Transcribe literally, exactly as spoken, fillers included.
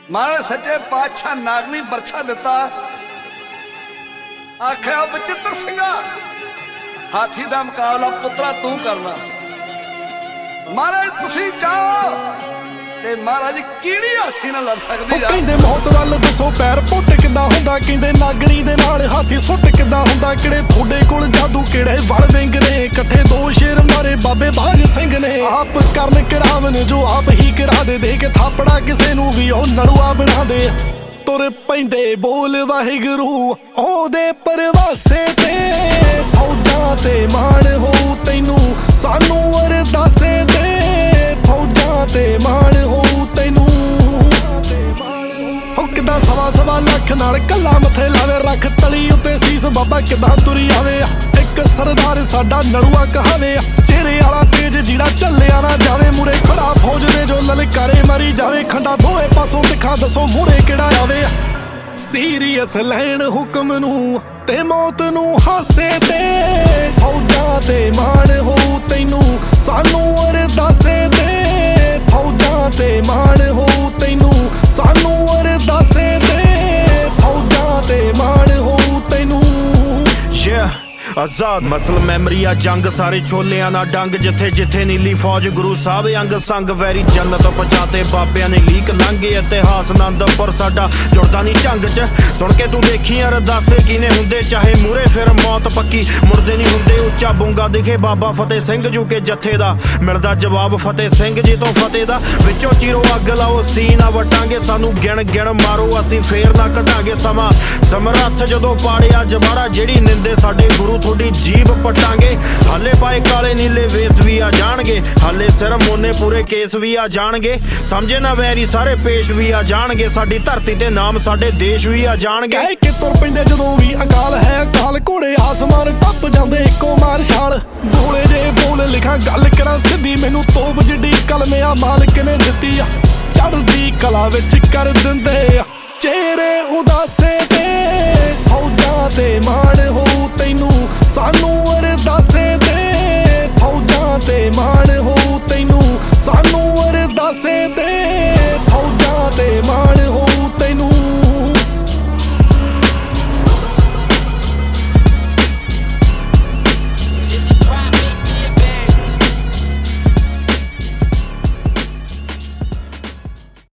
महाराज सच्चे पातशाह नागनी बरछा दिता आख्या बचित्र सिंघा हाथी का मुकाबला पुत्रा तू करना। महाराज तुसी चाहो ते महाराज कीड़ी हाथी नाल लड़ सकदी आ। कहंदे मौत वाल दसो पैर पुੱਟ किदां हुंदा, कहंदे नागणी दे नाल हाथी सुੱਟ किदां हुंदा। किहड़े थोड़े कोल जादू किहड़े वल विंग ने, इकट्ठे दो शेर मारे बाबे बाग सिंह ने। आप करन करावन जो आप ही करा दे, दे के थापड़ा किसे नूं भी ओ नड़ुआ बना दे। तुर पैंदे बोल वाहिगुरू ओदे परवासे ते, फौजां ते मान हो तैनू सानू अरदासे दे। फौजां ते मान हो तैनू किदा सवा सवा लख नाल कला मथे लावे, रख तली उत्ते सीस बाबा किदा तुरी आवे। एक सरदार साडा नड़ुआ कहावे, चेहरे आला तेज जीड़ा चलिया ना जावे। मुरे खड़ा फौज दे जो ललकारे मारी जावे, खंडा दोए पासों दिखा दसो मुरे किहड़ा आवे। सीरियस लैन हुक्म नू ते मौत नू हासे ते, फौजां ते मान हो तैनू सानू अरदासे दे। फौजां ते मान हो तैनू सानू अरदासे दे। फौजां ते मान हो तैनू। आजाद मसल मैमरी आ जंग सारे छोलियां ना डंग, जिथे जिथे नीली फौज गुरु साहब अंग संग। वैरी जन्नत पहुंचाते बाबियां ने लीक लंघे, इतिहास आनंदपुर साडा जुड़दा नहीं झंग च। सुन के तू देखी अरदासे किने हुंदे, चाहे मूरे फिर मौत पक्की मुड़दे नहीं हुंदे। उच्चा बूंगा दिखे बाबा फतेह सिंह जू के जत्थे दा, मिलदा जवाब फतेह सिंह जी तो फतेह दा। विचों चीरो अग लाओ सी ना वटांगे, सानू गिण गिण मारो असीं फेर ना घटांगे। समा समरथ जदों पाड़िया जबाड़ा, जेड़ी निंदे साडे गुरु थोड़ी जीभ पटांगे। हाले पाए काले नीले वेस भी आ जाणगे, हाले सिर मोने पूरे केस भी आ जाणगे। समझे ना वैरी सारे पेश भी आ जाणगे, साडी धरती ते नाम साडे देश भी आ जाणगे। कह के तुर पैंदे जदों भी अकाल है अकाल, घोड़े आसमान टप जांदे इको मार छाल। बोले जे बोल लिखा गल करा सिद्धी, मैनू तोप जिड्डी कलमे आ मालिक ने दित्ती आ। चढ़दी कला विच कर दिंदे चेहरे उदासे ते, फौजां ते मां